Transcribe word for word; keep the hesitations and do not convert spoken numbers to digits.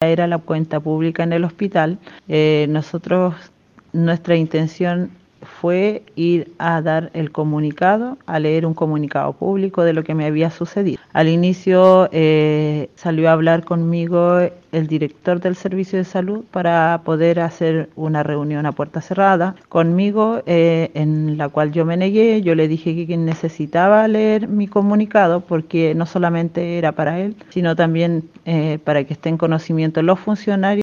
era la cuenta pública en el hospital, eh, nosotros, nuestra intención fue ir a dar el comunicado, a leer un comunicado público de lo que me había sucedido. Al inicio eh, salió a hablar conmigo el director del servicio de salud para poder hacer una reunión a puerta cerrada conmigo, eh, en la cual yo me negué. Yo le dije que necesitaba leer mi comunicado porque no solamente era para él, sino también eh, para que esté en conocimiento los funcionarios